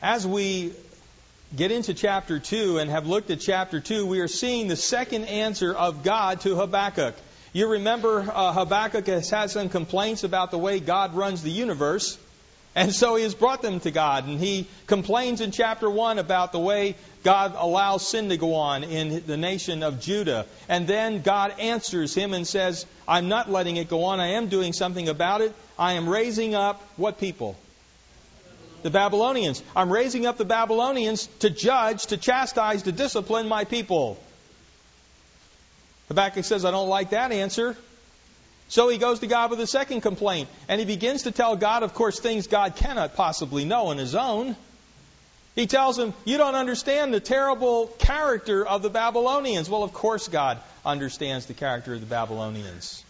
As we get into chapter 2 and have looked at chapter 2, we are seeing the second answer of God to Habakkuk. You remember Habakkuk has had some complaints about the way God runs the universe. And so he has brought them to God. And he complains in chapter 1 about the way God allows sin to go on in the nation of Judah. And then God answers him and says, I'm not letting it go on. I am doing something about it. I am raising up what people? The Babylonians. I'm raising up the Babylonians to judge, to chastise, to discipline my people. Habakkuk says, I don't like that answer. So he goes to God with a second complaint. And he begins to tell God, of course, things God cannot possibly know on his own. He tells him, you don't understand the terrible character of the Babylonians. Well, of course God understands the character of the Babylonians.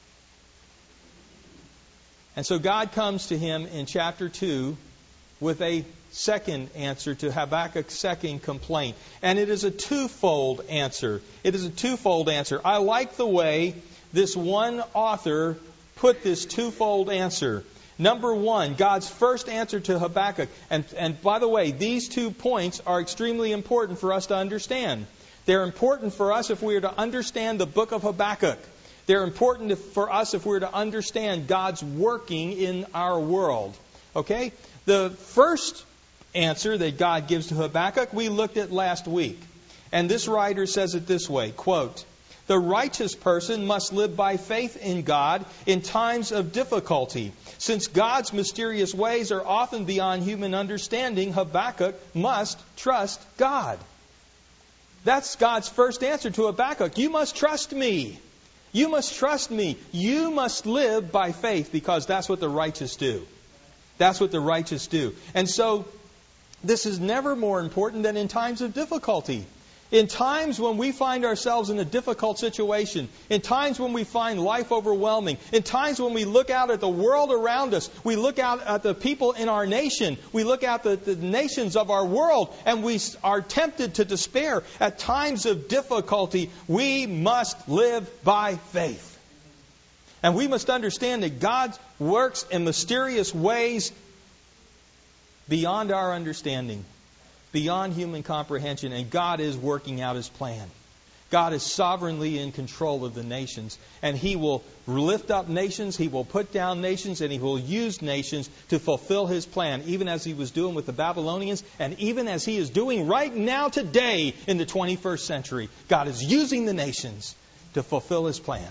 And so God comes to him in chapter 2 with a second answer to Habakkuk's second complaint. And it is a twofold answer. It is a twofold answer. I like the way this one author put this twofold answer. Number one, God's first answer to Habakkuk. And by the way, these 2 points are extremely important for us to understand. They're important for us if we are to understand the book of Habakkuk. They're important for us if we're to understand God's working in our world. Okay? The first answer that God gives to Habakkuk we looked at last week. And this writer says it this way, quote, the righteous person must live by faith in God in times of difficulty. Since God's mysterious ways are often beyond human understanding, Habakkuk must trust God. That's God's first answer to Habakkuk. You must trust me. You must trust me. You must live by faith because that's what the righteous do. That's what the righteous do. And so, this is never more important than in times of difficulty. In times when we find ourselves in a difficult situation, in times when we find life overwhelming, in times when we look out at the world around us, we look out at the people in our nation, we look at the nations of our world, and we are tempted to despair. At times of difficulty, we must live by faith. And we must understand that God works in mysterious ways beyond our understanding, beyond human comprehension, and God is working out His plan. God is sovereignly in control of the nations, and He will lift up nations, He will put down nations, and He will use nations to fulfill His plan, even as He was doing with the Babylonians, and even as He is doing right now today in the 21st century. God is using the nations to fulfill His plan.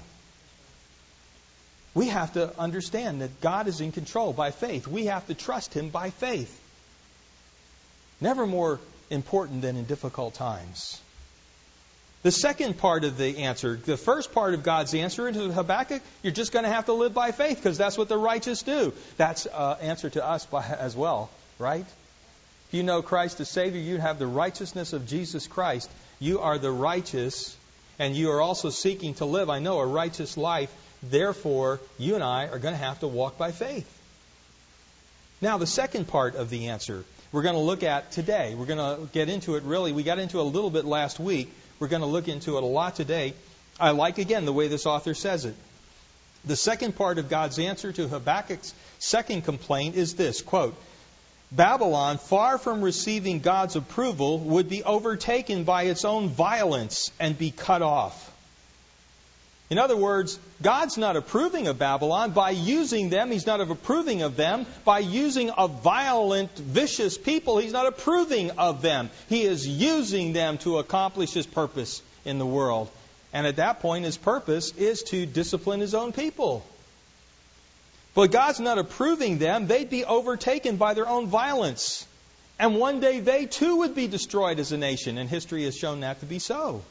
We have to understand that God is in control by faith. We have to trust Him by faith. Never more important than in difficult times. The second part of the answer, the first part of God's answer to Habakkuk, you're just going to have to live by faith because that's what the righteous do. That's an answer to us as well, right? If you know Christ as Savior, you have the righteousness of Jesus Christ. You are the righteous, and you are also seeking to live, I know, a righteous life. Therefore, you and I are going to have to walk by faith. Now, the second part of the answer we're going to look at today. We're going to get into it really. We got into it a little bit last week. We're going to look into it a lot today. I like, again, the way this author says it. The second part of God's answer to Habakkuk's second complaint is this, quote, Babylon, far from receiving God's approval, would be overtaken by its own violence and be cut off. In other words, God's not approving of Babylon by using them. He's not approving of them by using a violent, vicious people. He's not approving of them. He is using them to accomplish His purpose in the world. And at that point, His purpose is to discipline His own people. But God's not approving them. They'd be overtaken by their own violence. And one day they too would be destroyed as a nation. And history has shown that to be so.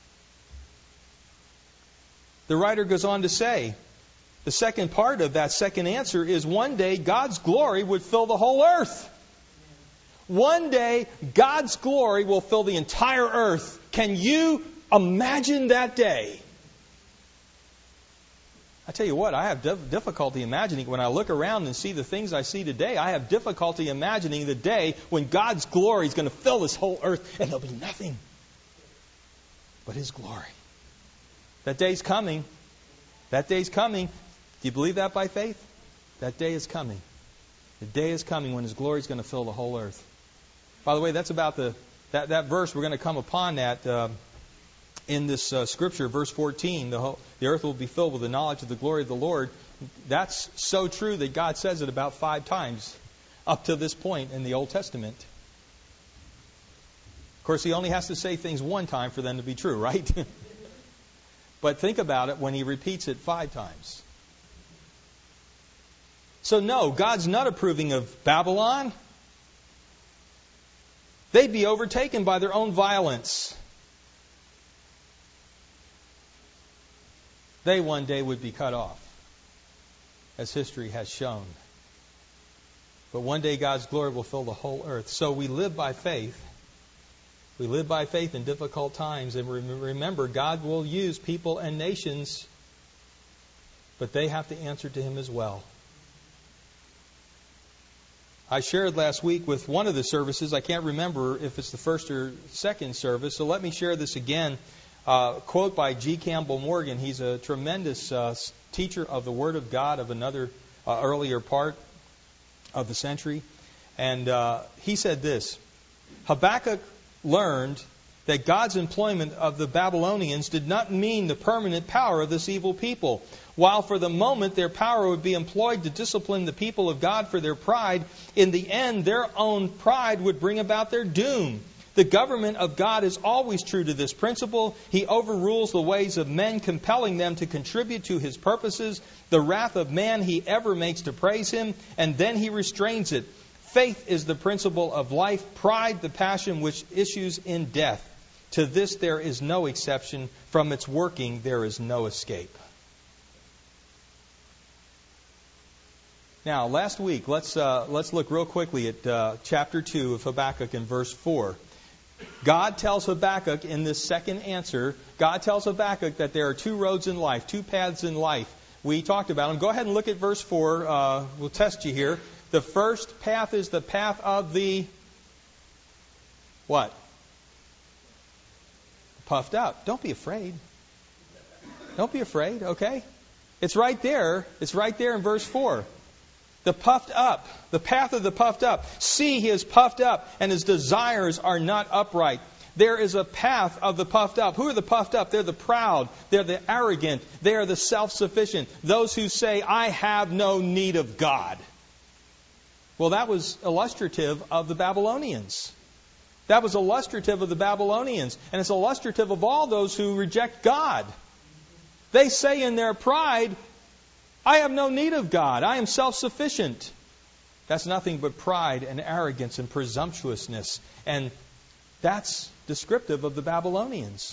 The writer goes on to say, the second part of that second answer is one day God's glory would fill the whole earth. One day God's glory will fill the entire earth. Can you imagine that day? I tell you what, I have difficulty imagining. When I look around and see the things I see today, I have difficulty imagining the day when God's glory is going to fill this whole earth and there'll be nothing but His glory. That day's coming. That day's coming. Do you believe that by faith? That day is coming. The day is coming when His glory is going to fill the whole earth. By the way, that's about that verse. We're going to come upon that in this scripture, verse 14. The earth will be filled with the knowledge of the glory of the Lord. That's so true that God says it about 5 times up to this point in the Old Testament. Of course, He only has to say things 1 time for them to be true, right? But think about it when He repeats it 5 times. So no, God's not approving of Babylon. They'd be overtaken by their own violence. They one day would be cut off, as history has shown. But one day God's glory will fill the whole earth. So we live by faith. We live by faith in difficult times. And remember, God will use people and nations, but they have to answer to Him as well. I shared last week with one of the services. I can't remember if it's the first or second service, so let me share this again. Quote by G. Campbell Morgan. He's a tremendous teacher of the Word of God of another earlier part of the century. And he said this: Habakkuk learned that God's employment of the Babylonians did not mean the permanent power of this evil people. While for the moment their power would be employed to discipline the people of God for their pride, in the end their own pride would bring about their doom. The government of God is always true to this principle. He overrules the ways of men, compelling them to contribute to His purposes. The wrath of man He ever makes to praise Him, and then He restrains it. Faith is the principle of life, pride the passion which issues in death. To this there is no exception. From its working there is no escape. Now, last week, let's look real quickly at chapter 2 of Habakkuk in verse 4. God tells Habakkuk in this second answer, God tells Habakkuk that there are 2 roads in life, 2 paths in life. We talked about them. Go ahead and look at verse 4. We'll test you here. The first path is the path of the what? Puffed up. Don't be afraid. Don't be afraid, okay? It's right there. It's right there in verse 4. The puffed up. The path of the puffed up. See, he is puffed up, and his desires are not upright. There is a path of the puffed up. Who are the puffed up? They're the proud. They're the arrogant. They are the self-sufficient. Those who say, I have no need of God. Well, that was illustrative of the Babylonians. That was illustrative of the Babylonians. And it's illustrative of all those who reject God. They say in their pride, I have no need of God. I am self-sufficient. That's nothing but pride and arrogance and presumptuousness. And that's descriptive of the Babylonians.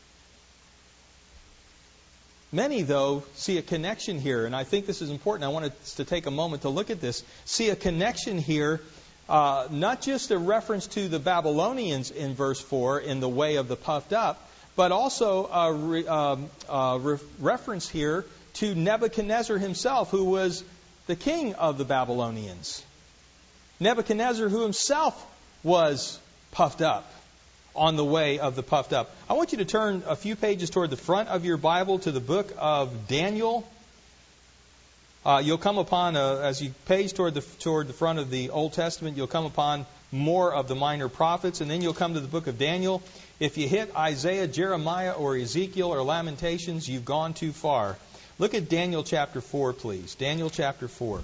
Many, though, see a connection here, and I think this is important. I want us to take a moment to look at this. See a connection here, not just a reference to the Babylonians in verse 4 in the way of the puffed up, but also a reference here to Nebuchadnezzar himself, who was the king of the Babylonians. Nebuchadnezzar, who himself was puffed up on the way of the puffed up. I want you to turn a few pages toward the front of your Bible to the book of Daniel. You'll come upon, as you page toward the front of the Old Testament, you'll come upon more of the minor prophets, and then you'll come to the book of Daniel. If you hit Isaiah, Jeremiah, or Ezekiel, or Lamentations, you've gone too far. Look at Daniel chapter 4, please. Daniel chapter 4.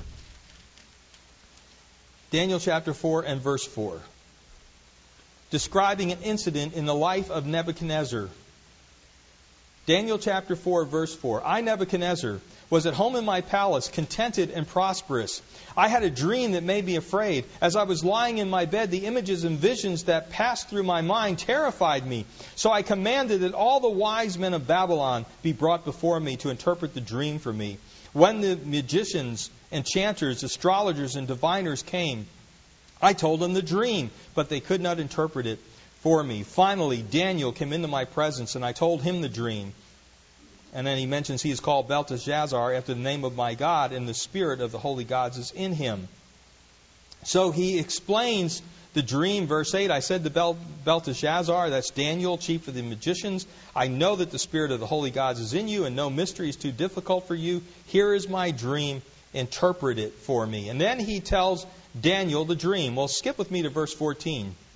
Daniel chapter 4 and verse 4. Describing an incident in the life of Nebuchadnezzar. Daniel chapter 4, verse 4. I, Nebuchadnezzar, was at home in my palace, contented and prosperous. I had a dream that made me afraid. As I was lying in my bed, the images and visions that passed through my mind terrified me. So I commanded that all the wise men of Babylon be brought before me to interpret the dream for me. When the magicians, enchanters, astrologers, and diviners came, I told them the dream, but they could not interpret it for me. Finally, Daniel came into my presence, and I told him the dream. And then he mentions he is called Belteshazzar after the name of my God, and the spirit of the holy gods is in him. So he explains the dream, verse 8. I said to Belteshazzar, that's Daniel, chief of the magicians, I know that the spirit of the holy gods is in you, and no mystery is too difficult for you. Here is my dream. Interpret it for me. And then he tells Daniel the dream. Well, skip with me to verse 14.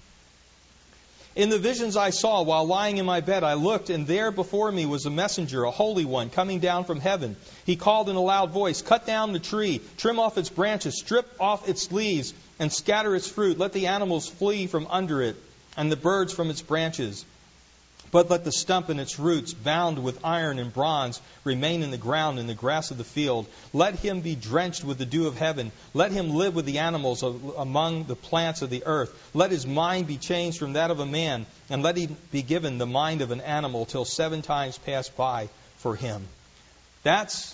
In the visions I saw while lying in my bed, I looked, and there before me was a messenger, a holy one, coming down from heaven. He called in a loud voice, "Cut down the tree, trim off its branches, strip off its leaves, and scatter its fruit. Let the animals flee from under it, and the birds from its branches. But let the stump and its roots, bound with iron and bronze, remain in the ground in the grass of the field. Let him be drenched with the dew of heaven. Let him live with the animals among the plants of the earth. Let his mind be changed from that of a man, and let him be given the mind of an animal till 7 times pass by for him." That's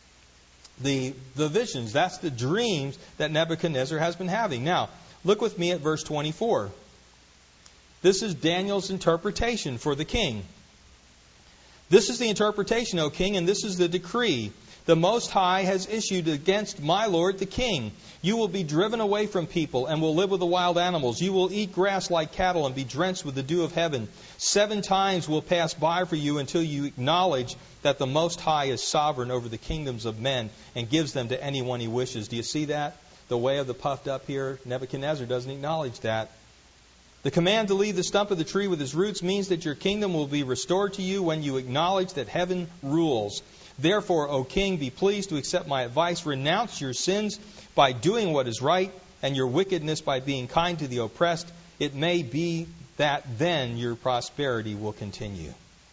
the visions. That's the dreams that Nebuchadnezzar has been having. Now, look with me at verse 24. This is Daniel's interpretation for the king. "This is the interpretation, O king, and this is the decree. The Most High has issued against my lord the king. You will be driven away from people and will live with the wild animals. You will eat grass like cattle and be drenched with the dew of heaven. 7 times will pass by for you until you acknowledge that the Most High is sovereign over the kingdoms of men and gives them to anyone he wishes." Do you see that? The way of the puffed up here. Nebuchadnezzar doesn't acknowledge that. "The command to leave the stump of the tree with its roots means that your kingdom will be restored to you when you acknowledge that heaven rules. Therefore, O king, be pleased to accept my advice. Renounce your sins by doing what is right, and your wickedness by being kind to the oppressed. It may be that then your prosperity will continue."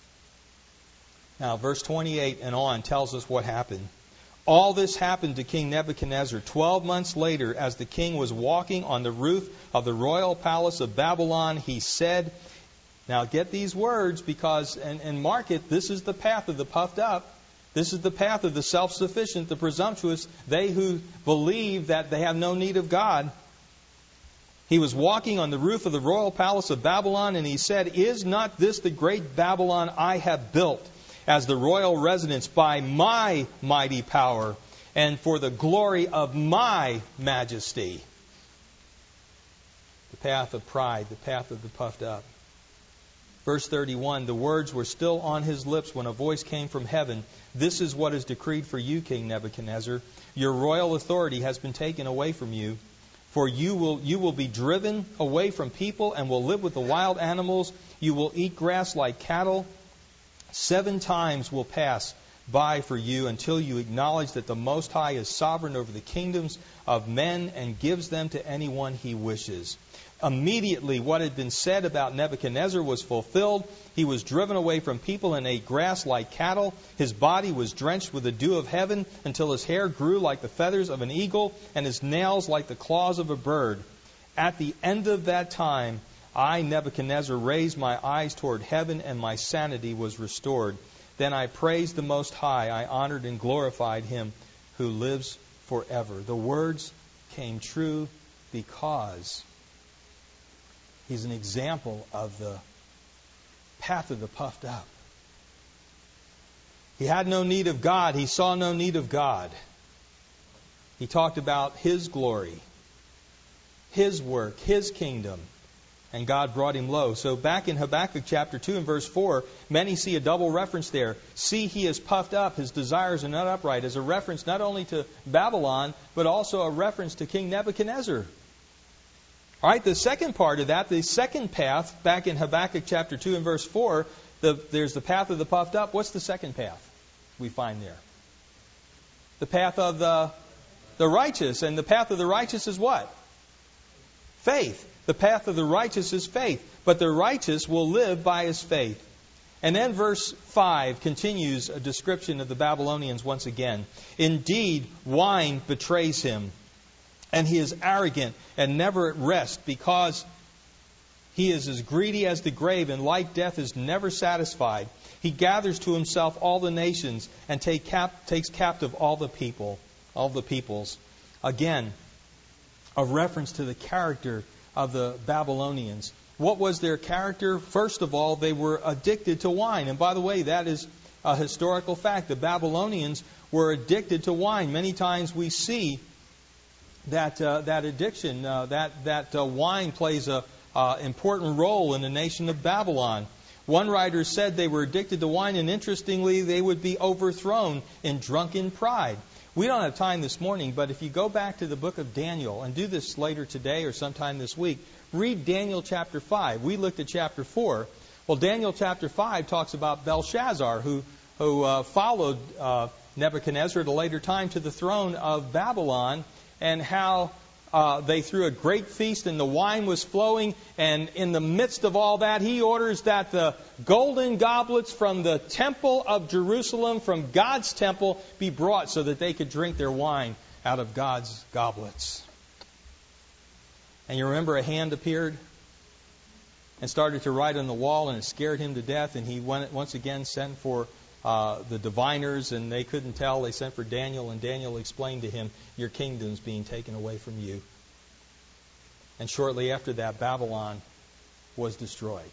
Now, verse 28 and on tells us what happened. "All this happened to King Nebuchadnezzar 12 months later, as the king was walking on the roof of the royal palace of Babylon. He said," now get these words because, and mark it, this is the path of the puffed up. This is the path of the self-sufficient, the presumptuous, they who believe that they have no need of God. "He was walking on the roof of the royal palace of Babylon, and he said, 'Is not this the great Babylon I have built as the royal residence by my mighty power and for the glory of my majesty?'" The path of pride, the path of the puffed up. Verse 31, "The words were still on his lips when a voice came from heaven. 'This is what is decreed for you, King Nebuchadnezzar. Your royal authority has been taken away from you. For you will be driven away from people and will live with the wild animals. You will eat grass like cattle. 7 times will pass by for you until you acknowledge that the Most High is sovereign over the kingdoms of men and gives them to anyone he wishes.' Immediately what had been said about Nebuchadnezzar was fulfilled. He was driven away from people and ate grass like cattle. His body was drenched with the dew of heaven until his hair grew like the feathers of an eagle and his nails like the claws of a bird. At the end of that time, I, Nebuchadnezzar, raised my eyes toward heaven, and my sanity was restored. Then I praised the Most High. I honored and glorified him who lives forever." The words came true because he's an example of the path of the puffed up. He had no need of God. He saw no need of God. He talked about his glory, his work, his kingdom. And God brought him low. So back in Habakkuk chapter 2 and verse 4, many see a double reference there. "See, he is puffed up, his desires are not upright," as a reference not only to Babylon, but also a reference to King Nebuchadnezzar. All right, the second part of that, the second path, back in Habakkuk chapter 2 and verse 4, there's the path of the puffed up. What's the second path we find there? The path of the righteous. And the path of the righteous is what? Faith. The path of the righteous is faith, but the righteous will live by his faith. And then verse 5 continues a description of the Babylonians once again. "Indeed, wine betrays him, and he is arrogant and never at rest, because he is as greedy as the grave, and like death is never satisfied. He gathers to himself all the nations and takes captive all the peoples." Again, a reference to the character of the Babylonians. What was their character? First of all, they were addicted to wine. And by the way, that is a historical fact. The Babylonians were addicted to wine. Many times we see that addiction, that wine plays a important role in the nation of Babylon. One writer said they were addicted to wine, and interestingly, they would be overthrown in drunken pride. We don't have time this morning, but if you go back to the book of Daniel, and do this later today or sometime this week, read Daniel chapter 5. We looked at chapter 4. Well, Daniel chapter 5 talks about Belshazzar, who followed Nebuchadnezzar at a later time to the throne of Babylon, and how they threw a great feast and the wine was flowing. And in the midst of all that, he orders that the golden goblets from the temple of Jerusalem, from God's temple, be brought so that they could drink their wine out of God's goblets. And you remember a hand appeared and started to write on the wall, and it scared him to death. And he once again sent for the diviners, and they couldn't tell. They sent for Daniel, and Daniel explained to him, your kingdom's being taken away from you. And shortly after that, Babylon was destroyed.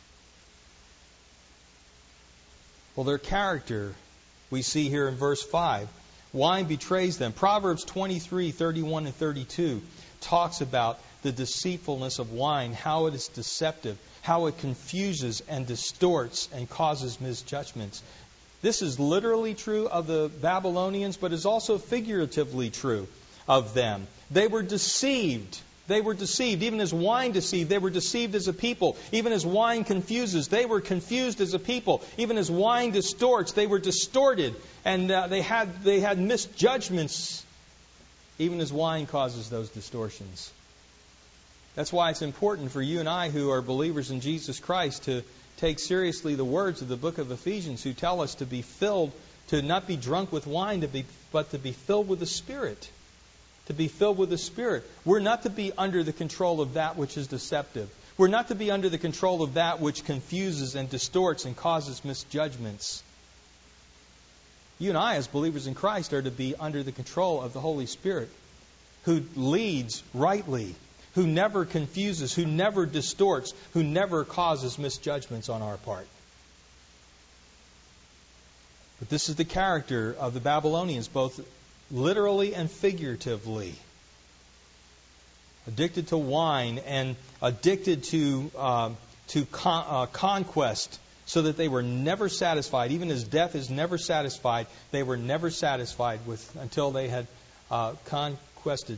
Well, their character we see here in verse 5. Wine betrays them. Proverbs 23:31 and 32 talks about the deceitfulness of wine, how it is deceptive, how it confuses and distorts and causes misjudgments. This is literally true of the Babylonians, but is also figuratively true of them. They were deceived. They were deceived. Even as wine deceived, they were deceived as a people. Even as wine confuses, they were confused as a people. Even as wine distorts, they were distorted. And they had misjudgments. Even as wine causes those distortions. That's why it's important for you and I who are believers in Jesus Christ to take seriously the words of the book of Ephesians, who tell us to be filled, to not be drunk with wine, but to be filled with the Spirit. To be filled with the Spirit. We're not to be under the control of that which is deceptive. We're not to be under the control of that which confuses and distorts and causes misjudgments. You and I, as believers in Christ, are to be under the control of the Holy Spirit, who leads rightly, who never confuses, who never distorts, who never causes misjudgments on our part. But this is the character of the Babylonians, both literally and figuratively. Addicted to wine and addicted to conquest, so that they were never satisfied. Even as death is never satisfied, they were never satisfied until they had conquered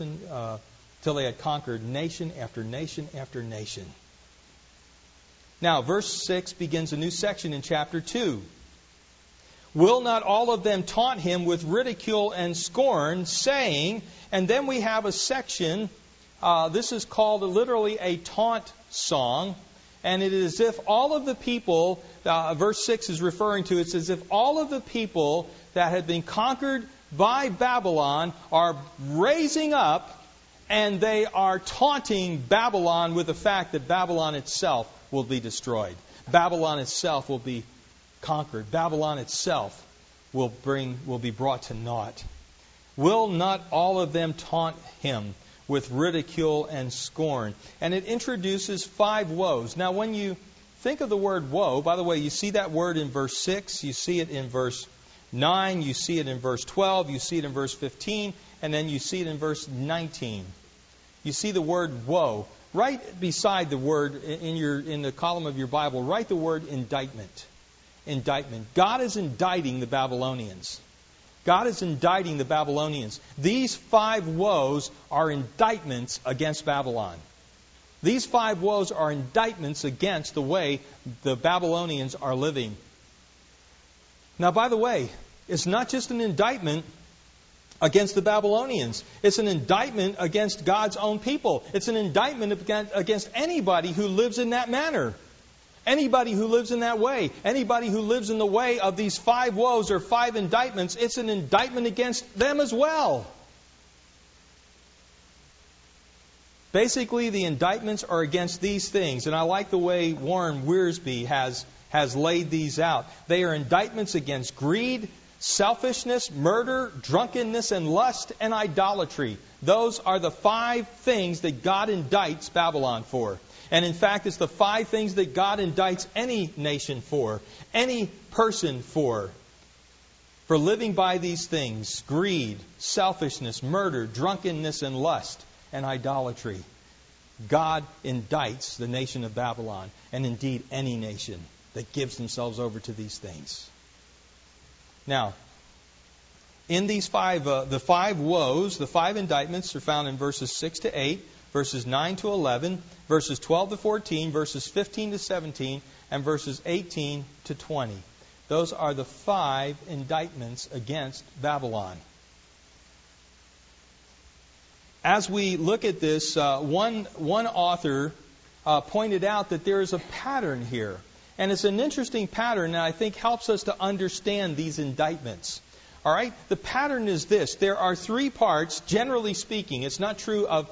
nation after nation after nation. Now, verse 6 begins a new section in chapter 2. Will not all of them taunt him with ridicule and scorn, saying, and then we have a section, this is called literally a taunt song, and it is as if all of the people, verse 6 is referring to, it's as if all of the people that had been conquered by Babylon are raising up, and they are taunting Babylon with the fact that Babylon itself will be destroyed. Babylon itself will be conquered. Babylon itself will be brought to naught. Will not all of them taunt him with ridicule and scorn? And it introduces 5 woes. Now, when you think of the word woe, by the way, you see that word in verse 6, you see it in verse 9, you see it in verse 12, you see it in verse 15, and then you see it in verse 19. You see the word woe. Right beside the word in the column of your Bible, write the word indictment. Indictment. God is indicting the Babylonians. God is indicting the Babylonians. These 5 woes are indictments against Babylon. These 5 woes are indictments against the way the Babylonians are living. Now, by the way, it's not just an indictment against the Babylonians. It's an indictment against God's own people. It's an indictment against anybody who lives in that manner. Anybody who lives in that way, anybody who lives in the way of these 5 woes or 5 indictments, it's an indictment against them as well. Basically, the indictments are against these things, and I like the way Warren Wiersbe has laid these out. They are indictments against greed, selfishness, murder, drunkenness, and lust, and idolatry. Those are the 5 things that God indicts Babylon for. And in fact, it's the 5 things that God indicts any nation for, any person for living by these things: greed, selfishness, murder, drunkenness, and lust, and idolatry. God indicts the nation of Babylon, and indeed any nation that gives themselves over to these things. Now, in these the five woes, the five indictments are found in verses 6 to 8, verses 9 to 11, verses 12 to 14, verses 15 to 17, and verses 18 to 20. Those are the five indictments against Babylon. As we look at this, one author pointed out that there is a pattern here. And it's an interesting pattern that I think helps us to understand these indictments. All right? The pattern is this. There are three parts, generally speaking. It's not true of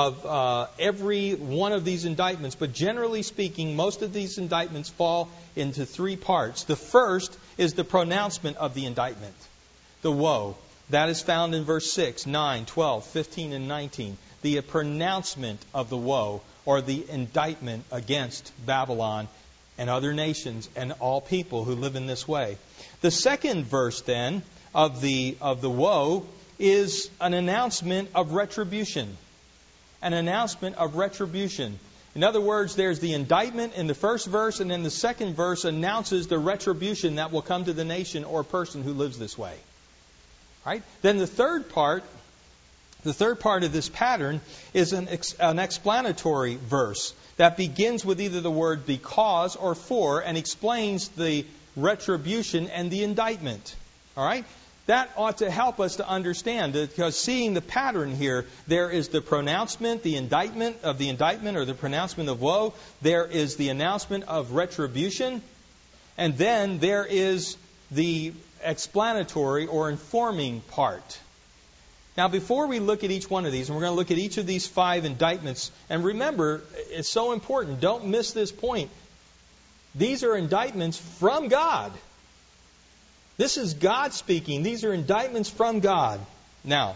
every one of these indictments, but generally speaking, most of these indictments fall into three parts. The first is the pronouncement of the indictment, the woe. That is found in verse 6, 9, 12, 15, and 19. The pronouncement of the woe, or the indictment against Babylon and other nations and all people who live in this way. The second verse, then, of the woe is an announcement of retribution. An announcement of retribution. In other words, there's the indictment in the first verse, and then the second verse announces the retribution that will come to the nation or person who lives this way. Right? Then the third part of this pattern is an explanatory verse that begins with either the word because or for and explains the retribution and the indictment. All right? That ought to help us to understand, because seeing the pattern here, there is the pronouncement, the indictment or the pronouncement of woe. There is the announcement of retribution. And then there is the explanatory or informing part. Now, before we look at each one of these, and we're going to look at each of these five indictments, and remember, it's so important, don't miss this point. These are indictments from God. This is God speaking. These are indictments from God. Now,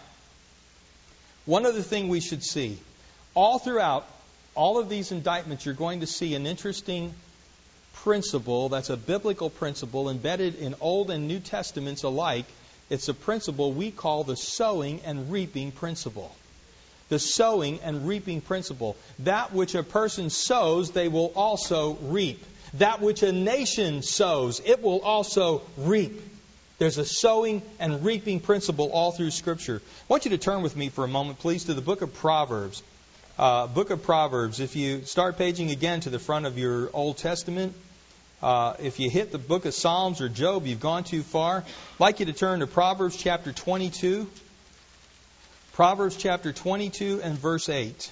one other thing we should see. All throughout all of these indictments, you're going to see an interesting principle that's a biblical principle embedded in Old and New Testaments alike. It's a principle we call the sowing and reaping principle. The sowing and reaping principle. That which a person sows, they will also reap. That which a nation sows, it will also reap. There's a sowing and reaping principle all through Scripture. I want you to turn with me for a moment, please, to the book of Proverbs. Book of Proverbs. If you start paging again to the front of your Old Testament, if you hit the book of Psalms or Job, you've gone too far. I'd like you to turn to Proverbs chapter 22. Proverbs chapter 22 and verse 8.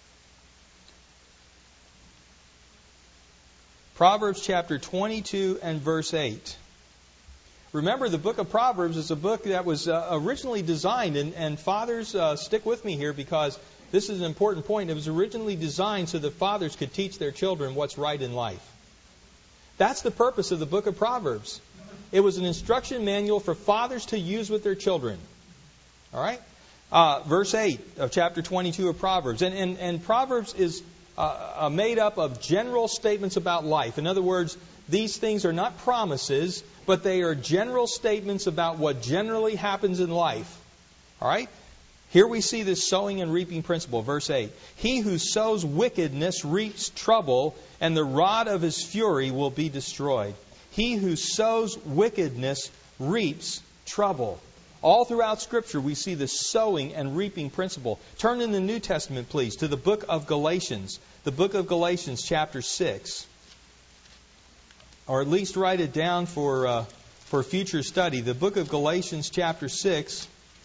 Proverbs chapter 22 and verse 8. Remember, the book of Proverbs is a book that was originally designed, and fathers, stick with me here because this is an important point. It was originally designed so that fathers could teach their children what's right in life. That's the purpose of the book of Proverbs. It was an instruction manual for fathers to use with their children. All right? Verse 8 of chapter 22 of Proverbs. And Proverbs is made up of general statements about life. In other words, these things are not promises, but they are general statements about what generally happens in life. All right? Here we see this sowing and reaping principle. Verse 8. He who sows wickedness reaps trouble, and the rod of his fury will be destroyed. He who sows wickedness reaps trouble. All throughout Scripture we see this sowing and reaping principle. Turn in the New Testament, please, to the book of Galatians. The book of Galatians, chapter 6. Or at least write it down for future study. The book of Galatians, chapter 6.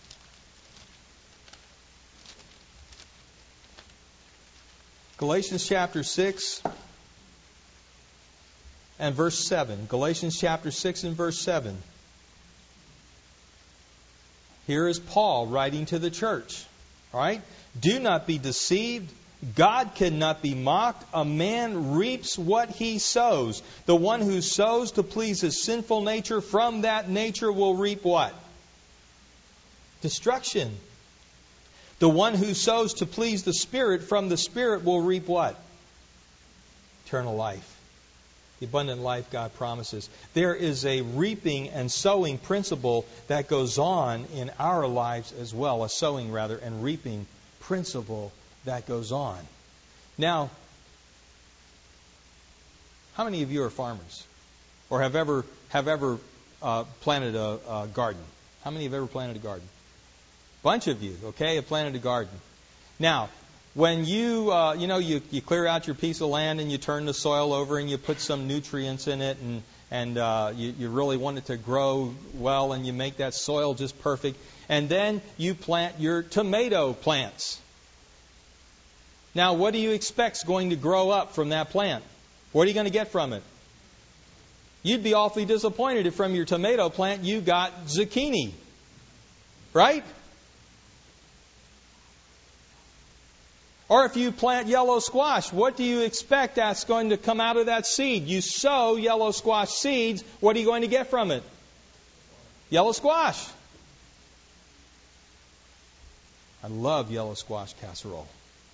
Galatians chapter 6 and verse 7. Galatians chapter 6 and verse 7. Here is Paul writing to the church. All right? Do not be deceived. God cannot be mocked. A man reaps what he sows. The one who sows to please his sinful nature, from that nature will reap what? Destruction. The one who sows to please the Spirit, from the Spirit will reap what? Eternal life. The abundant life God promises. There is a reaping and sowing principle that goes on in our lives as well. A sowing, rather, and reaping principle that goes on. Now, how many of you are farmers? Or have ever planted a garden? How many have ever planted a garden? Bunch of you, okay, have planted a garden. Now, when you clear out your piece of land and you turn the soil over and you put some nutrients in it and you really want it to grow well and you make that soil just perfect, and then you plant your tomato plants. Now, what do you expect is going to grow up from that plant? What are you going to get from it? You'd be awfully disappointed if from your tomato plant you got zucchini. Right? Or if you plant yellow squash, what do you expect that's going to come out of that seed? You sow yellow squash seeds, what are you going to get from it? Yellow squash. I love yellow squash casserole.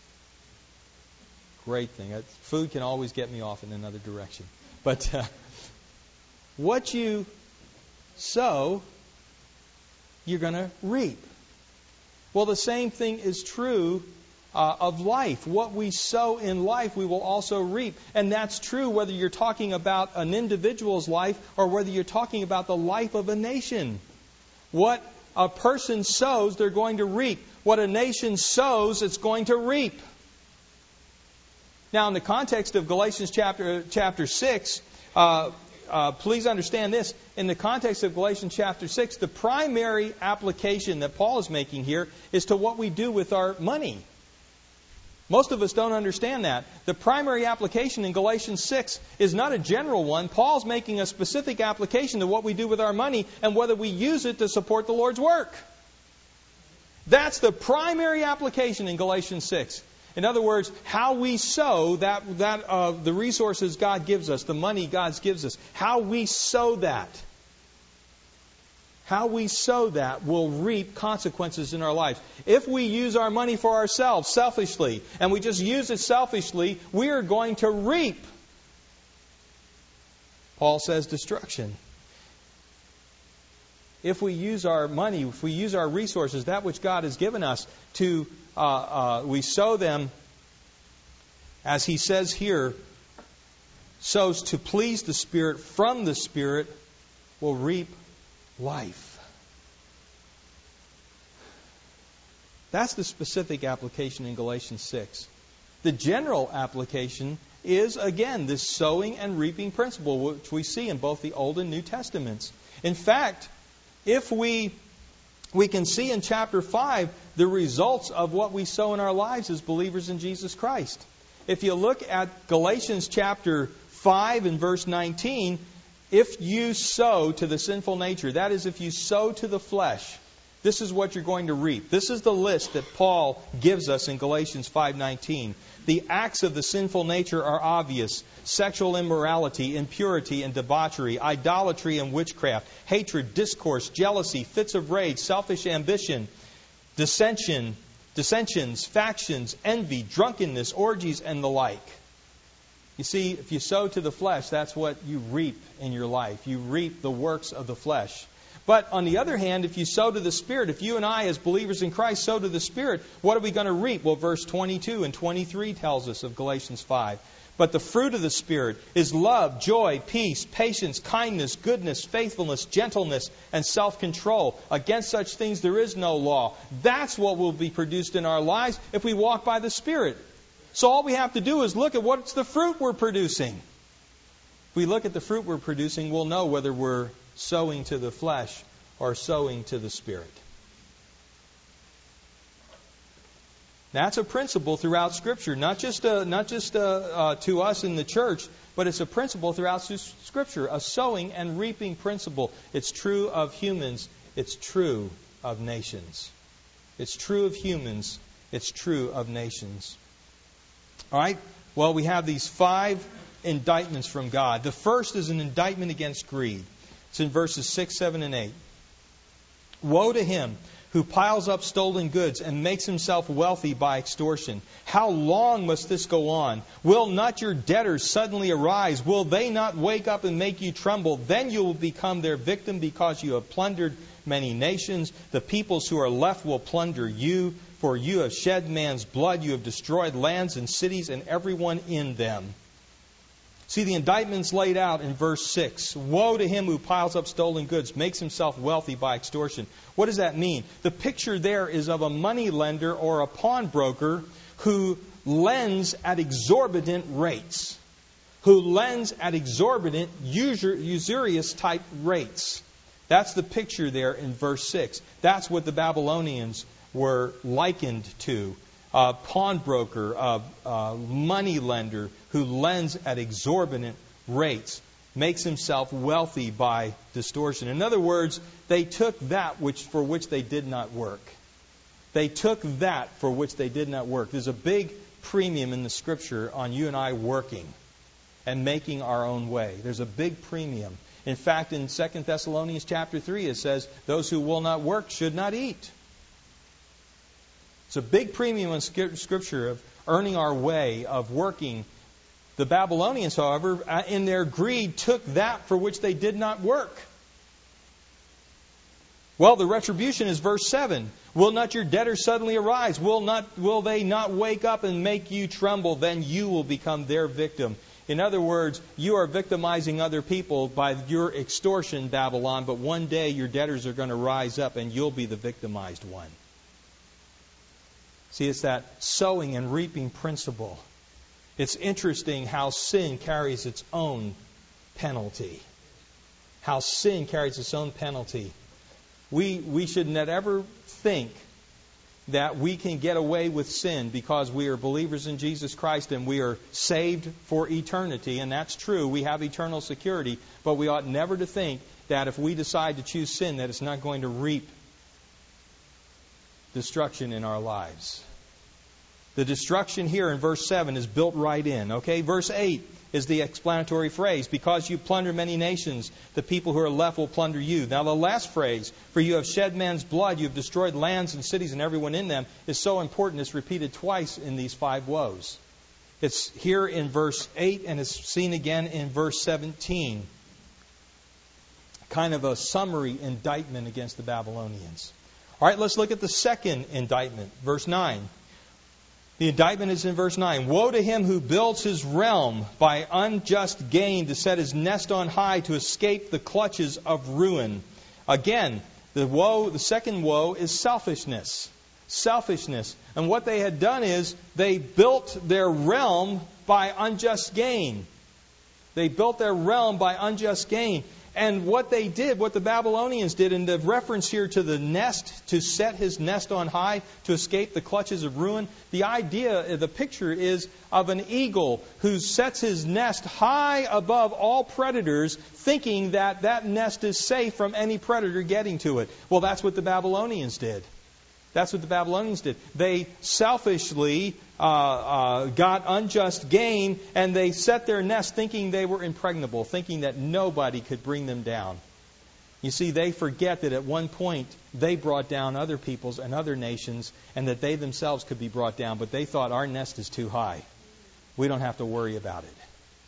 Great thing. Food can always get me off in another direction. But what you sow, you're going to reap. Well, the same thing is true of life. What we sow in life, we will also reap. And that's true whether you're talking about an individual's life or whether you're talking about the life of a nation. What a person sows, they're going to reap. What a nation sows, it's going to reap. Now, in the context of Galatians chapter 6, please understand this. In the context of Galatians chapter 6, the primary application that Paul is making here is to what we do with our money. Most of us don't understand that. The primary application in Galatians 6 is not a general one. Paul's making a specific application to what we do with our money and whether we use it to support the Lord's work. That's the primary application in Galatians 6. In other words, how we sow the resources God gives us, the money God gives us, how we sow that will reap consequences in our lives. If we use our money for ourselves selfishly, and we just use it selfishly, we are going to reap, Paul says, destruction. If we use our money, if we use our resources, that which God has given us, we sow them, as he says here, sows to please the Spirit, from the Spirit will reap life. That's the specific application in Galatians 6. The general application is, again, this sowing and reaping principle, which we see in both the Old and New Testaments. In fact, if we can see in chapter 5 the results of what we sow in our lives as believers in Jesus Christ. If you look at Galatians chapter 5 and verse 19, if you sow to the sinful nature, that is, if you sow to the flesh, this is what you're going to reap. This is the list that Paul gives us in Galatians 5:19. The acts of the sinful nature are obvious: sexual immorality, impurity and debauchery, idolatry and witchcraft, hatred, discourse, jealousy, fits of rage, selfish ambition, dissensions, factions, envy, drunkenness, orgies, and the like. You see, if you sow to the flesh, that's what you reap in your life. You reap the works of the flesh. But on the other hand, if you sow to the Spirit, if you and I as believers in Christ sow to the Spirit, what are we going to reap? Well, verse 22 and 23 tells us of Galatians 5. But the fruit of the Spirit is love, joy, peace, patience, kindness, goodness, faithfulness, gentleness, and self-control. Against such things there is no law. That's what will be produced in our lives if we walk by the Spirit. So all we have to do is look at what's the fruit we're producing. If we look at the fruit we're producing, we'll know whether we're sowing to the flesh or sowing to the Spirit. That's a principle throughout Scripture, not just to us in the church, but it's a principle throughout Scripture, a sowing and reaping principle. It's true of humans. It's true of nations. It's true of humans. It's true of nations. All right? Well, we have these 5 indictments from God. The first is an indictment against greed. It's in verses 6, 7, and 8. Woe to him who piles up stolen goods and makes himself wealthy by extortion. How long must this go on? Will not your debtors suddenly arise? Will they not wake up and make you tremble? Then you will become their victim because you have plundered many nations. The peoples who are left will plunder you, for you have shed man's blood. You have destroyed lands and cities and everyone in them. See, the indictment's laid out in verse 6. Woe to him who piles up stolen goods, makes himself wealthy by extortion. What does that mean? The picture there is of a money lender or a pawnbroker who lends at exorbitant rates. Who lends at exorbitant, usurious type rates. That's the picture there in verse 6. That's what the Babylonians were likened to. A pawnbroker, a money lender who lends at exorbitant rates, makes himself wealthy by distortion. In other words, they took that for which they did not work. They took that for which they did not work. There's a big premium in the Scripture on you and I working and making our own way. There's a big premium. In fact, in 2 Thessalonians chapter 3, it says, those who will not work should not eat. It's a big premium in Scripture of earning our way, of working. The Babylonians, however, in their greed, took that for which they did not work. Well, the retribution is verse 7. Will not your debtors suddenly arise? Will they not wake up and make you tremble? Then you will become their victim. In other words, you are victimizing other people by your extortion, Babylon, but one day your debtors are going to rise up and you'll be the victimized one. See, it's that sowing and reaping principle. It's interesting how sin carries its own penalty. How sin carries its own penalty. We should never think that we can get away with sin because we are believers in Jesus Christ and we are saved for eternity. And that's true. We have eternal security. But we ought never to think that if we decide to choose sin, that it's not going to reap destruction in our lives. The destruction here in verse 7 is built right in. Okay, verse 8 is the explanatory phrase. Because you plunder many nations, the people who are left will plunder you. Now the last phrase, for you have shed man's blood, you have destroyed lands and cities and everyone in them, is so important. It's repeated twice in these 5 woes. It's here in verse 8 and it's seen again in verse 17. Kind of a summary indictment against the Babylonians. All right, let's look at the second indictment, verse 9. The indictment is in verse 9. Woe to him who builds his realm by unjust gain to set his nest on high to escape the clutches of ruin. Again, the second woe is selfishness. Selfishness. And what they had done is they built their realm by unjust gain. They built their realm by unjust gain. And what they did, what the Babylonians did, in the reference here to the nest, to set his nest on high, to escape the clutches of ruin, the idea, the picture is of an eagle who sets his nest high above all predators, thinking that that nest is safe from any predator getting to it. Well, that's what the Babylonians did. That's what the Babylonians did. They selfishly got unjust gain, and they set their nest thinking they were impregnable, thinking that nobody could bring them down. You see, they forget that at one point they brought down other peoples and other nations, and that they themselves could be brought down, but they thought our nest is too high. We don't have to worry about it.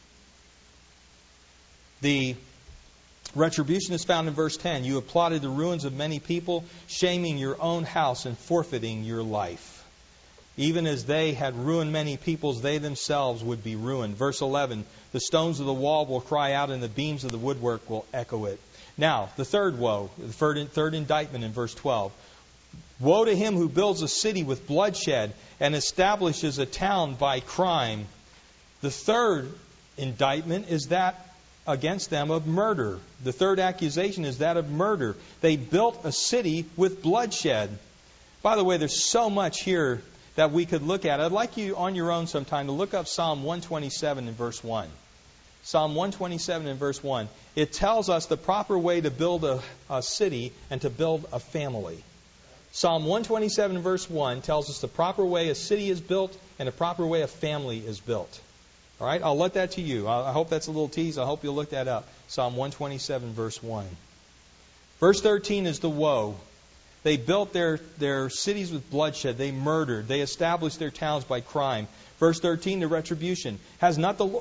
The retribution is found in verse 10. You have plotted the ruins of many people, shaming your own house and forfeiting your life. Even as they had ruined many peoples, they themselves would be ruined. Verse 11, the stones of the wall will cry out and the beams of the woodwork will echo it. Now, the third woe, the third indictment in verse 12. Woe to him who builds a city with bloodshed and establishes a town by crime. The third indictment is that against them of murder. The third accusation is that of murder. They built a city with bloodshed. By the way, there's so much here that we could look at. I'd like you on your own sometime to look up Psalm 127 in verse 1. Psalm 127 in verse 1. It tells us the proper way to build a city and to build a family. Psalm 127 in verse 1 tells us the proper way a city is built and the proper way a family is built. All right, I'll let that to you. I hope that's a little tease. I hope you'll look that up. Psalm 127, verse 1. Verse 13 is the woe. They built their cities with bloodshed. They murdered. They established their towns by crime. Verse 13, the retribution. Has not the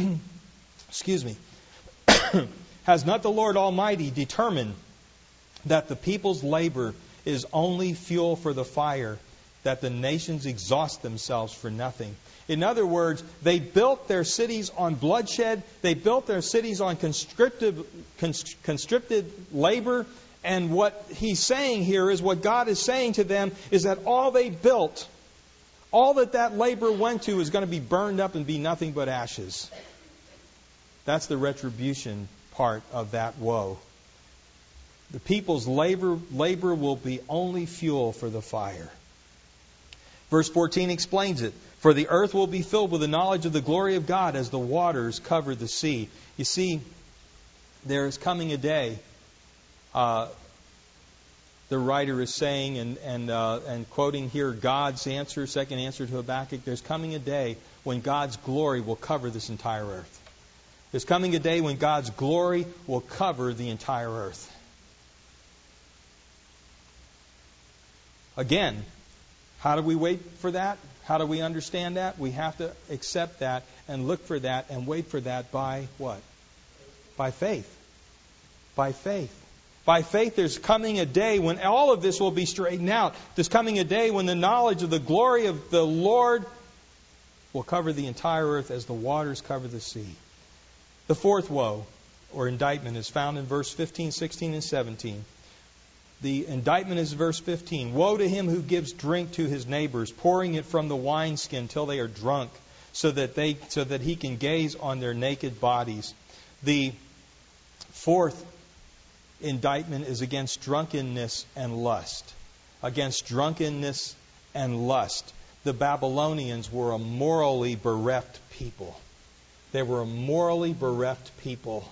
Has not the Lord Almighty determined that the people's labor is only fuel for the fire, that the nations exhaust themselves for nothing. In other words, they built their cities on bloodshed. They built their cities on constricted labor. And what he's saying here is, what God is saying to them is that all they built, all that labor went to, is going to be burned up and be nothing but ashes. That's the retribution part of that woe. The people's labor will be only fuel for the fire. Verse 14 explains it. For the earth will be filled with the knowledge of the glory of God as the waters cover the sea. You see, there is coming a day, the writer is saying, and quoting here God's answer, second answer to Habakkuk, there's coming a day when God's glory will cover this entire earth. There's coming a day when God's glory will cover the entire earth. Again, how do we wait for that? How do we understand that? We have to accept that and look for that and wait for that by what? By faith. By faith. By faith, there's coming a day when all of this will be straightened out. There's coming a day when the knowledge of the glory of the Lord will cover the entire earth as the waters cover the sea. The fourth woe, or indictment, is found in verse 15, 16, and 17. The indictment is verse 15. Woe to him who gives drink to his neighbors, pouring it from the wineskin till they are drunk, so that he can gaze on their naked bodies. The fourth indictment is against drunkenness and lust. Against drunkenness and lust. The Babylonians were a morally bereft people. They were a morally bereft people.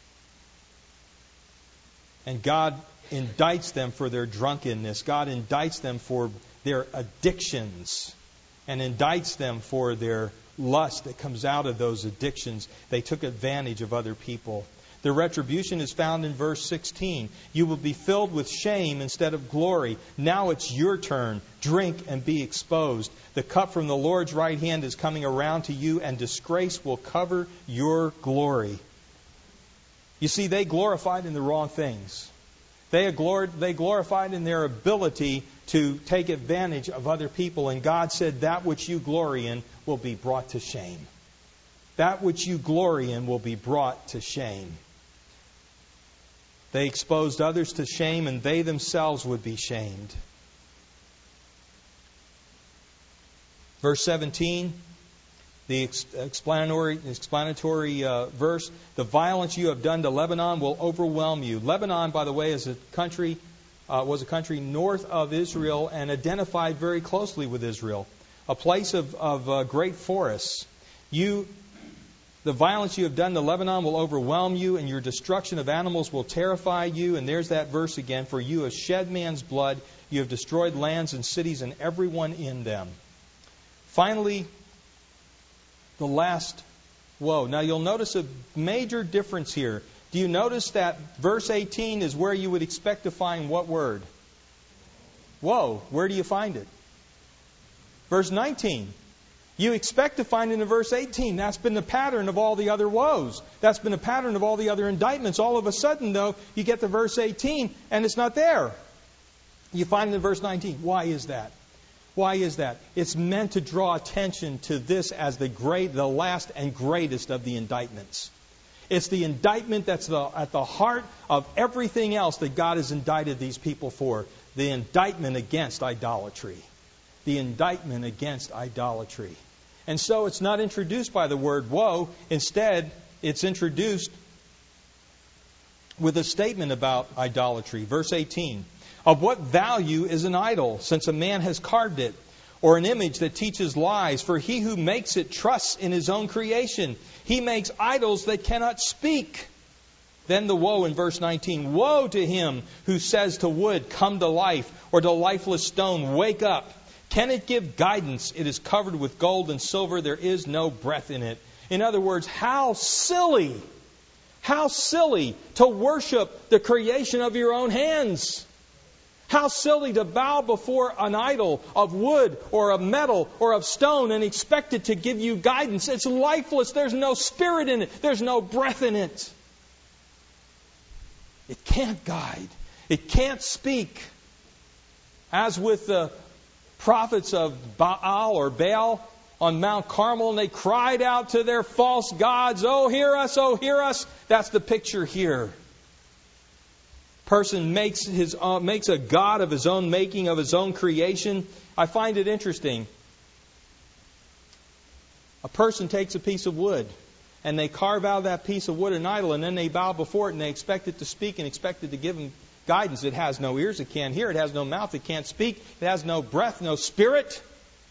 And God indicts them for their drunkenness. God indicts them for their addictions and indicts them for their lust that comes out of those addictions. They took advantage of other people. The retribution is found in verse 16. You will be filled with shame instead of glory. Now it's your turn. Drink and be exposed. The cup from the Lord's right hand is coming around to you, and disgrace will cover your glory. You see, they glorified in the wrong things. They glorified in their ability to take advantage of other people. And God said, that which you glory in will be brought to shame. That which you glory in will be brought to shame. They exposed others to shame, and they themselves would be shamed. Verse 17, the explanatory verse, the violence you have done to Lebanon will overwhelm you. Lebanon, by the way, was a country north of Israel and identified very closely with Israel. A place of great forests. The violence you have done to Lebanon will overwhelm you, and your destruction of animals will terrify you. And there's that verse again. For you have shed man's blood. You have destroyed lands and cities and everyone in them. Finally, the last woe. Now you'll notice a major difference here. Do you notice that verse 18 is where you would expect to find what word? Woe. Where do you find it? Verse 19. You expect to find it in verse 18. That's been the pattern of all the other woes. That's been the pattern of all the other indictments. All of a sudden, though, you get to verse 18 and it's not there. You find it in verse 19. Why is that? Why is that? It's meant to draw attention to this as the last and greatest of the indictments. It's the indictment that's at the heart of everything else that God has indicted these people for. The indictment against idolatry. The indictment against idolatry. And so it's not introduced by the word woe. Instead, it's introduced with a statement about idolatry. Verse 18. Of what value is an idol, since a man has carved it, or an image that teaches lies? For he who makes it trusts in his own creation. He makes idols that cannot speak. Then the woe in verse 19. Woe to him who says to wood, come to life, or to lifeless stone, wake up. Can it give guidance? It is covered with gold and silver. There is no breath in it. In other words, how silly to worship the creation of your own hands. How silly to bow before an idol of wood or of metal or of stone and expect it to give you guidance. It's lifeless. There's no spirit in it. There's no breath in it. It can't guide. It can't speak. As with the prophets of Baal or Baal on Mount Carmel, and they cried out to their false gods, "Oh, hear us, oh, hear us." That's the picture here. Person makes a god of his own making, of his own creation. I find it interesting. A person takes a piece of wood, and they carve out of that piece of wood an idol, and then they bow before it, and they expect it to speak and expect it to give them guidance. It has no ears, it can't hear. It has no mouth, it can't speak. It has no breath, no spirit.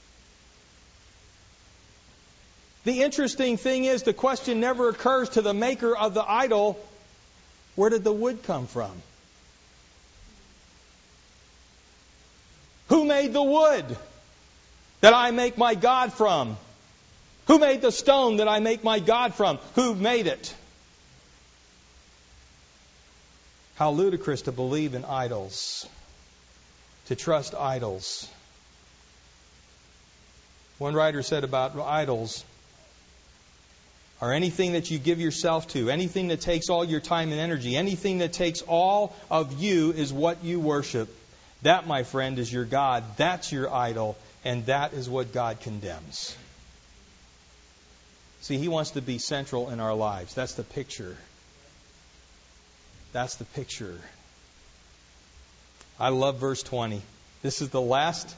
The interesting thing is, the question never occurs to the maker of the idol, where did the wood come from? Who made the wood that I make my God from? Who made the stone that I make my God from? Who made it? How ludicrous to believe in idols, to trust idols. One writer said about idols, or anything that you give yourself to, anything that takes all your time and energy, anything that takes all of you is what you worship. That, my friend, is your God. That's your idol. And that is what God condemns. See, He wants to be central in our lives. That's the picture. That's the picture. I love verse 20. This is the last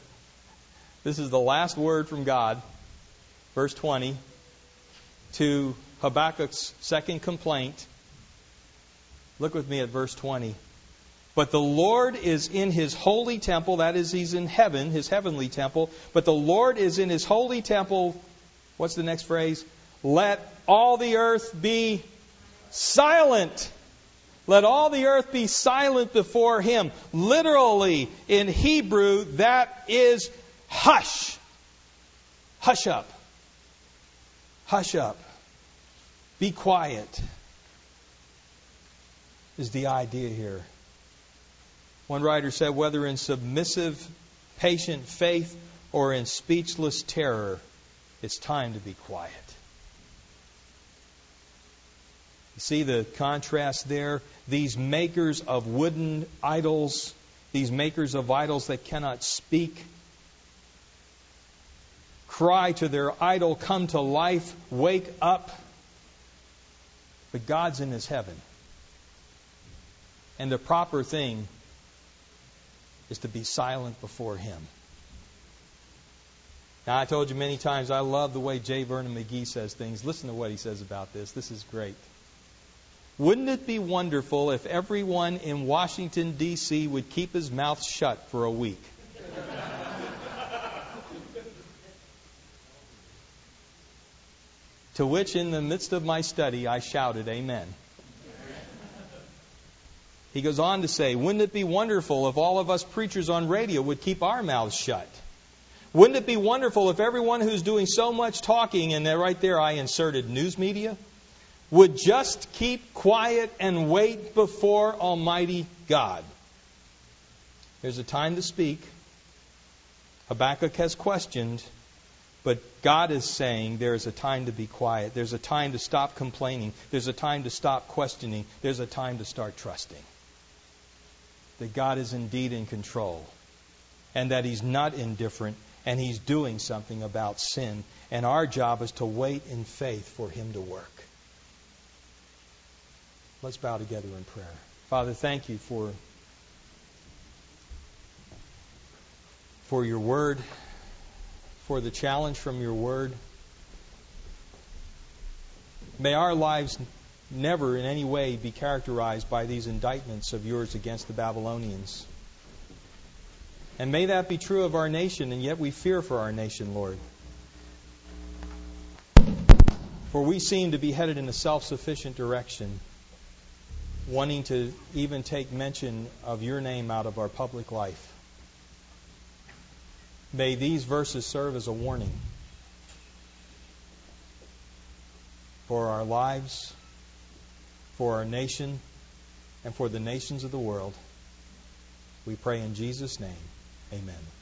word from God. Verse 20. To Habakkuk's second complaint. Look with me at verse 20. But the Lord is in His holy temple. That is, He's in heaven, His heavenly temple. But the Lord is in His holy temple. What's the next phrase? Let all the earth be silent. Let all the earth be silent before Him. Literally, in Hebrew, that is hush. Hush up. Hush up. Be quiet. Is the idea here. One writer said, whether in submissive, patient faith or in speechless terror, it's time to be quiet. You see the contrast there? These makers of wooden idols, these makers of idols that cannot speak, cry to their idol, come to life, wake up. But God's in His heaven. And the proper thing is to be silent before Him. Now, I told you many times, I love the way J. Vernon McGee says things. Listen to what he says about this. This is great. Wouldn't it be wonderful if everyone in Washington, D.C. would keep his mouth shut for a week? To which, in the midst of my study, I shouted, Amen. He goes on to say, wouldn't it be wonderful if all of us preachers on radio would keep our mouths shut? Wouldn't it be wonderful if everyone who's doing so much talking, and right there I inserted news media, would just keep quiet and wait before Almighty God? There's a time to speak. Habakkuk has questioned, but God is saying there is a time to be quiet. There's a time to stop complaining. There's a time to stop questioning. There's a time to start trusting that God is indeed in control and that He's not indifferent and He's doing something about sin. And our job is to wait in faith for Him to work. Let's bow together in prayer. Father, thank You for Your Word, for the challenge from Your Word. May our lives never in any way be characterized by these indictments of Yours against the Babylonians. And may that be true of our nation, and yet we fear for our nation, Lord. For we seem to be headed in a self-sufficient direction, wanting to even take mention of Your name out of our public life. May these verses serve as a warning for our lives, for our nation, and for the nations of the world. We pray in Jesus' name. Amen.